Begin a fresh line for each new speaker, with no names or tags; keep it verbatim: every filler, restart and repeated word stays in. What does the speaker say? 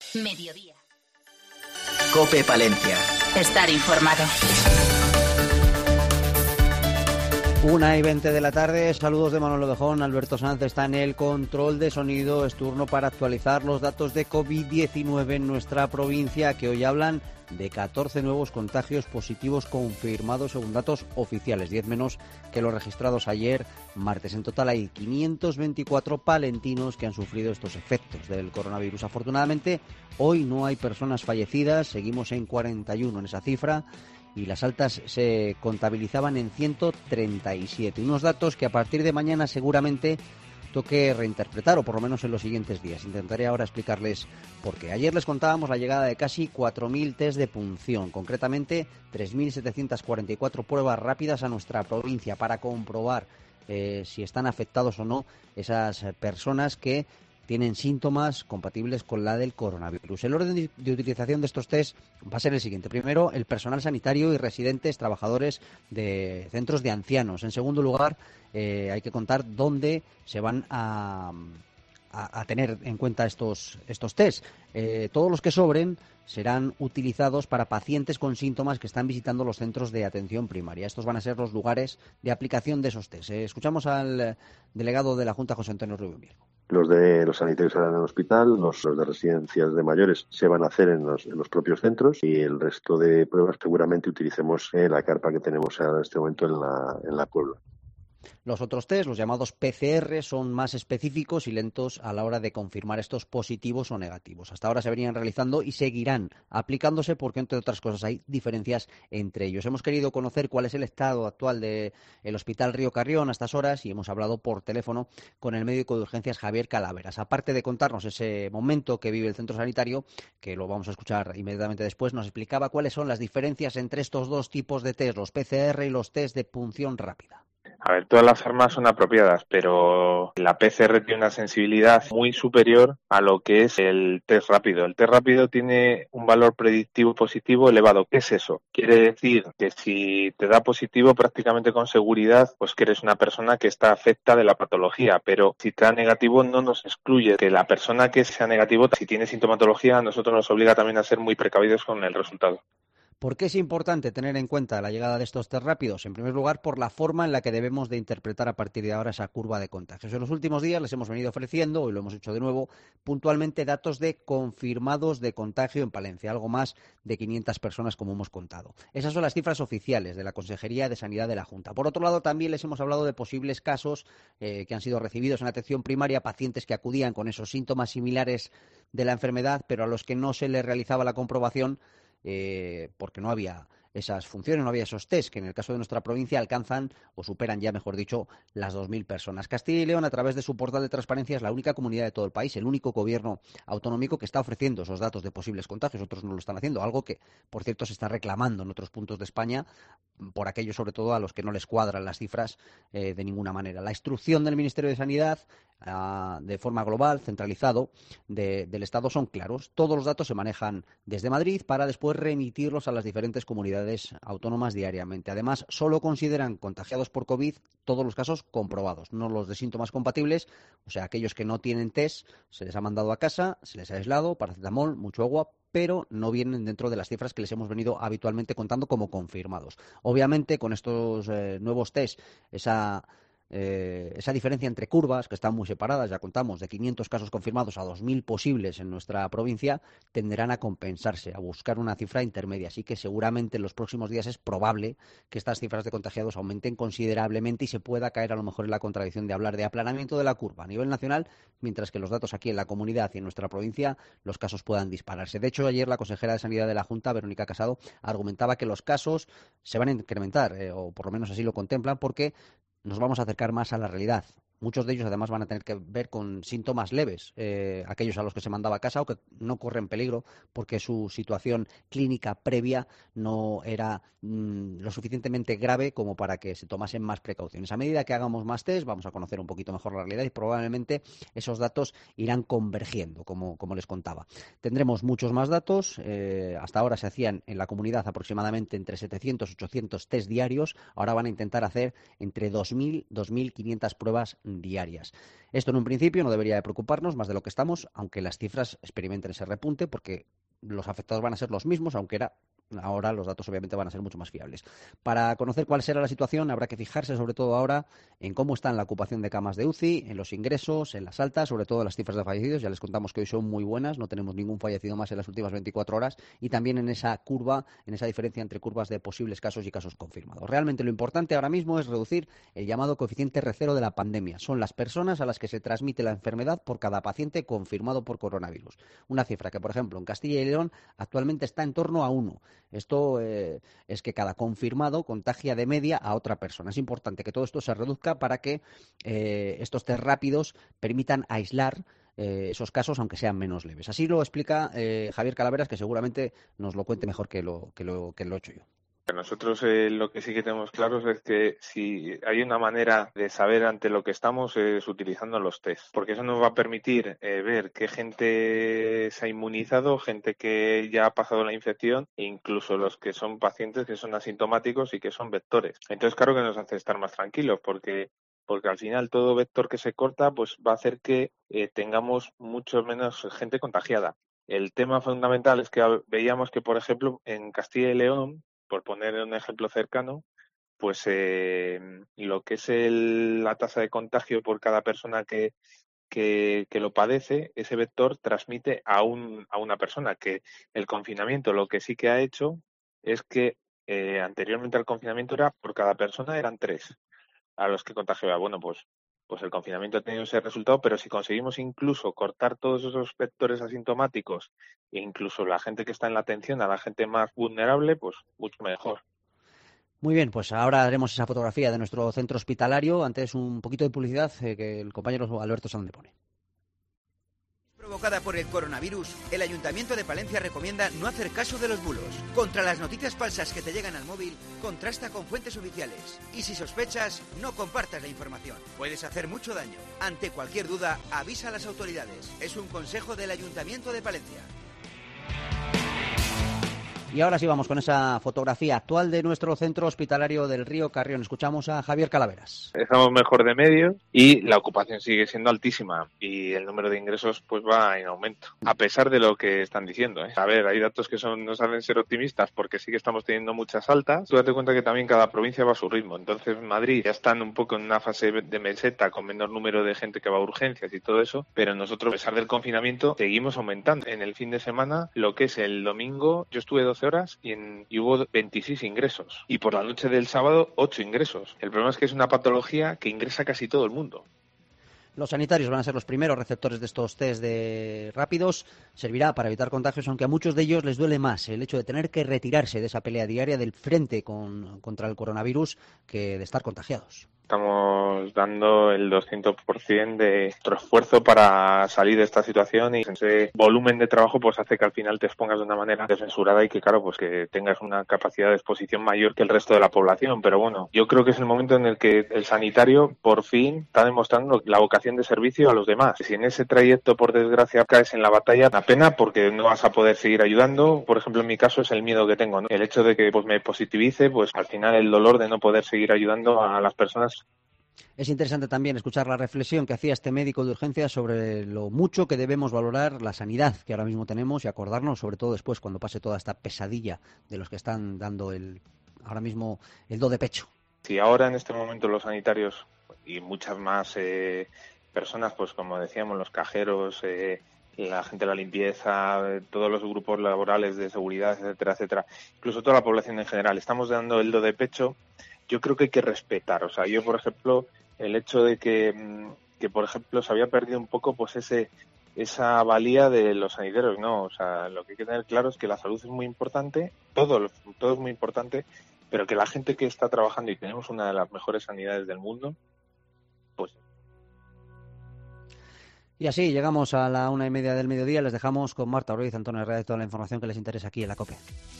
Mediodía.
COPE Palencia.
Estar informado.
Una y veinte de la tarde, saludos de Manolo Dejón. Alberto Sanz está en el control de sonido. Es turno para actualizar los datos de COVID diecinueve en nuestra provincia, que hoy hablan de catorce nuevos contagios positivos confirmados según datos oficiales, diez menos que los registrados ayer martes. En total hay quinientos veinticuatro palentinos que han sufrido estos efectos del coronavirus. Afortunadamente, hoy no hay personas fallecidas, seguimos en cuarenta y uno en esa cifra, y las altas se contabilizaban en ciento treinta y siete. Unos datos que a partir de mañana seguramente toque reinterpretar, o por lo menos en los siguientes días. Intentaré ahora explicarles por qué. Ayer les contábamos la llegada de casi cuatro mil test de punción, concretamente tres mil setecientas cuarenta y cuatro pruebas rápidas a nuestra provincia para comprobar eh, si están afectados o no esas personas que tienen síntomas compatibles con la del coronavirus. El orden de utilización de estos test va a ser el siguiente. Primero, el personal sanitario y residentes, trabajadores de centros de ancianos. En segundo lugar, eh, hay que contar dónde se van a, a, a tener en cuenta estos, estos test. Eh, todos los que sobren serán utilizados para pacientes con síntomas que están visitando los centros de atención primaria. Estos van a ser los lugares de aplicación de esos test. Eh, escuchamos al delegado de la Junta, José Antonio Rubio Mirgo.
Los de los sanitarios serán en el hospital, los, los de residencias de mayores se van a hacer en los, en los propios centros, y el resto de pruebas seguramente utilicemos eh, la carpa que tenemos en este momento en la, en la Puebla.
Los otros test, los llamados P C R, son más específicos y lentos a la hora de confirmar estos positivos o negativos. Hasta ahora se venían realizando y seguirán aplicándose porque, entre otras cosas, hay diferencias entre ellos. Hemos querido conocer cuál es el estado actual del Hospital Río Carrión a estas horas y hemos hablado por teléfono con el médico de urgencias Javier Calaveras. Aparte de contarnos ese momento que vive el centro sanitario, que lo vamos a escuchar inmediatamente después, nos explicaba cuáles son las diferencias entre estos dos tipos de test, los P C R y los test de punción rápida.
A ver, todas las armas son apropiadas, pero la P C R tiene una sensibilidad muy superior a lo que es el test rápido. El test rápido tiene un valor predictivo positivo elevado. ¿Qué es eso? Quiere decir que si te da positivo prácticamente con seguridad, pues que eres una persona que está afecta de la patología, pero si te da negativo no nos excluye que la persona que sea negativo, si tiene sintomatología, a nosotros nos obliga también a ser muy precavidos con el resultado.
¿Por qué es importante tener en cuenta la llegada de estos test rápidos? En primer lugar, por la forma en la que debemos de interpretar a partir de ahora esa curva de contagios. En los últimos días les hemos venido ofreciendo, hoy lo hemos hecho de nuevo, puntualmente datos de confirmados de contagio en Palencia, algo más de quinientas personas como hemos contado. Esas son las cifras oficiales de la Consejería de Sanidad de la Junta. Por otro lado, también les hemos hablado de posibles casos eh, que han sido recibidos en atención primaria, pacientes que acudían con esos síntomas similares de la enfermedad, pero a los que no se les realizaba la comprobación Eh, porque no había esas funciones, no había esos test, que en el caso de nuestra provincia alcanzan o superan ya, mejor dicho, las dos mil personas. Castilla y León, a través de su portal de transparencia, es la única comunidad de todo el país, el único gobierno autonómico que está ofreciendo esos datos de posibles contagios. Otros no lo están haciendo, algo que, por cierto, se está reclamando en otros puntos de España, por aquello sobre todo a los que no les cuadran las cifras eh, de ninguna manera. La instrucción del Ministerio de Sanidad, Uh, de forma global, centralizado, de, del Estado, son claros. Todos los datos se manejan desde Madrid para después remitirlos a las diferentes comunidades autónomas diariamente. Además, solo consideran contagiados por COVID todos los casos comprobados, no los de síntomas compatibles, o sea, aquellos que no tienen test, se les ha mandado a casa, se les ha aislado, paracetamol, mucho agua, pero no vienen dentro de las cifras que les hemos venido habitualmente contando como confirmados. Obviamente, con estos eh, nuevos test, esa Eh, esa diferencia entre curvas, que están muy separadas, ya contamos, de quinientos casos confirmados a dos mil posibles en nuestra provincia, tenderán a compensarse, a buscar una cifra intermedia. Así que seguramente en los próximos días es probable que estas cifras de contagiados aumenten considerablemente y se pueda caer a lo mejor en la contradicción de hablar de aplanamiento de la curva a nivel nacional, mientras que los datos aquí en la comunidad y en nuestra provincia, los casos puedan dispararse. De hecho, ayer la consejera de Sanidad de la Junta, Verónica Casado, argumentaba que los casos se van a incrementar, eh, o por lo menos así lo contemplan, porque nos vamos a acercar más a la realidad. Muchos de ellos, además, van a tener que ver con síntomas leves, eh, aquellos a los que se mandaba a casa o que no corren peligro porque su situación clínica previa no era mmm, lo suficientemente grave como para que se tomasen más precauciones. A medida que hagamos más test, vamos a conocer un poquito mejor la realidad y probablemente esos datos irán convergiendo, como, como les contaba. Tendremos muchos más datos. Eh, hasta ahora se hacían en la comunidad aproximadamente entre setecientos y ochocientos test diarios. Ahora van a intentar hacer entre dos mil y dos mil quinientas pruebas diarias. Esto en un principio no debería de preocuparnos más de lo que estamos, aunque las cifras experimenten ese repunte, porque los afectados van a ser los mismos, aunque era ahora los datos obviamente van a ser mucho más fiables. Para conocer cuál será la situación habrá que fijarse sobre todo ahora en cómo está la ocupación de camas de U C I, en los ingresos, en las altas, sobre todo en las cifras de fallecidos. Ya les contamos que hoy son muy buenas, no tenemos ningún fallecido más en las últimas veinticuatro horas, y también en esa curva, en esa diferencia entre curvas de posibles casos y casos confirmados. Realmente lo importante ahora mismo es reducir el llamado coeficiente R cero de la pandemia. Son las personas a las que se transmite la enfermedad por cada paciente confirmado por coronavirus. Una cifra que, por ejemplo, en Castilla y León actualmente está en torno a uno. Esto eh, es que cada confirmado contagia de media a otra persona. Es importante que todo esto se reduzca para que eh, estos test rápidos permitan aislar eh, esos casos, aunque sean menos leves. Así lo explica eh, Javier Calaveras, que seguramente nos lo cuente mejor que lo, que lo, que lo he hecho yo.
Nosotros eh, lo que sí que tenemos claros es que si hay una manera de saber ante lo que estamos es utilizando los test, porque eso nos va a permitir eh, ver qué gente se ha inmunizado, gente que ya ha pasado la infección e incluso los que son pacientes que son asintomáticos y que son vectores. Entonces, claro que nos hace estar más tranquilos porque porque al final todo vector que se corta pues va a hacer que eh, tengamos mucho menos gente contagiada. El tema fundamental es que veíamos que, por ejemplo, en Castilla y León, por poner un ejemplo cercano, pues eh, lo que es el, la tasa de contagio por cada persona que, que, que lo padece, ese vector transmite a, un, a una persona, que el confinamiento lo que sí que ha hecho es que eh, anteriormente al confinamiento era por cada persona eran tres a los que contagiaba. Bueno, pues pues el confinamiento ha tenido ese resultado, pero si conseguimos incluso cortar todos esos vectores asintomáticos e incluso la gente que está en la atención, a la gente más vulnerable, pues mucho mejor.
Muy bien, pues ahora haremos esa fotografía de nuestro centro hospitalario. Antes un poquito de publicidad eh, que el compañero Alberto Sánchez pone.
Provocada por el coronavirus, el Ayuntamiento de Palencia recomienda no hacer caso de los bulos. Contra las noticias falsas que te llegan al móvil, contrasta con fuentes oficiales. Y si sospechas, no compartas la información. Puedes hacer mucho daño. Ante cualquier duda, avisa a las autoridades. Es un consejo del Ayuntamiento de Palencia.
Y ahora sí vamos con esa fotografía actual de nuestro centro hospitalario del Río Carrión. Escuchamos a Javier Calaveras.
Estamos mejor de medio y la ocupación sigue siendo altísima y el número de ingresos pues va en aumento, a pesar de lo que están diciendo, ¿eh? A ver, hay datos que son no saben ser optimistas porque sí que estamos teniendo muchas altas. Tú date cuenta que también cada provincia va a su ritmo. Entonces Madrid ya están un poco en una fase de meseta con menor número de gente que va a urgencias y todo eso, pero nosotros, a pesar del confinamiento, seguimos aumentando. En el fin de semana, lo que es el domingo, yo estuve doce horas y, en, y hubo veintiséis ingresos. Y por la noche del sábado, ocho ingresos. El problema es que es una patología que ingresa casi todo el mundo.
Los sanitarios van a ser los primeros receptores de estos test de rápidos. Servirá para evitar contagios, aunque a muchos de ellos les duele más el hecho de tener que retirarse de esa pelea diaria del frente con, contra el coronavirus que de estar contagiados.
Estamos dando el doscientos por ciento de nuestro esfuerzo para salir de esta situación y ese volumen de trabajo pues hace que al final te expongas de una manera desmesurada y que claro pues que tengas una capacidad de exposición mayor que el resto de la población. Pero bueno, yo creo que es el momento en el que el sanitario por fin está demostrando la vocación de servicio a los demás. Si en ese trayecto por desgracia caes en la batalla, una pena porque no vas a poder seguir ayudando. Por ejemplo, en mi caso es el miedo que tengo, ¿no? El hecho de que pues me positivice, pues al final el dolor de no poder seguir ayudando a las personas.
Es interesante también escuchar la reflexión que hacía este médico de urgencias sobre lo mucho que debemos valorar la sanidad que ahora mismo tenemos y acordarnos, sobre todo después, cuando pase toda esta pesadilla de los que están dando el ahora mismo el do de pecho.
Si ahora en este momento los sanitarios y muchas más eh, personas, pues como decíamos, los cajeros, eh, la gente de la limpieza, todos los grupos laborales de seguridad, etcétera, etcétera, incluso toda la población en general, estamos dando el do de pecho, yo creo que hay que respetar. O sea, yo, por ejemplo, el hecho de que, que por ejemplo, se había perdido un poco pues ese esa valía de los sanitarios, no, o sea, lo que hay que tener claro es que la salud es muy importante, todo, todo es muy importante, pero que la gente que está trabajando, y tenemos una de las mejores sanidades del mundo, pues...
Y así llegamos a la una y media del mediodía, les dejamos con Marta Ruiz, Antonio Herrera y toda la información que les interesa aquí en la COPE.